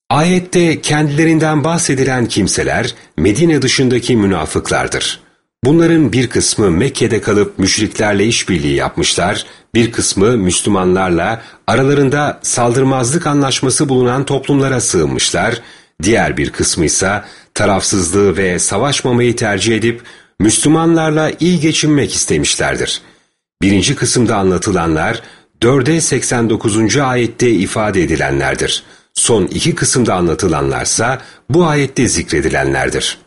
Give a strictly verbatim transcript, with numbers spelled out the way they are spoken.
Ayette kendilerinden bahsedilen kimseler Medine dışındaki münafıklardır. Bunların bir kısmı Mekke'de kalıp müşriklerle işbirliği yapmışlar, bir kısmı Müslümanlarla aralarında saldırmazlık anlaşması bulunan toplumlara sığınmışlar, diğer bir kısmı ise tarafsızlığı ve savaşmamayı tercih edip Müslümanlarla iyi geçinmek istemişlerdir. Birinci kısımda anlatılanlar dörde seksen dokuzuncu ayette ifade edilenlerdir. Son iki kısımda anlatılanlarsa bu ayette zikredilenlerdir.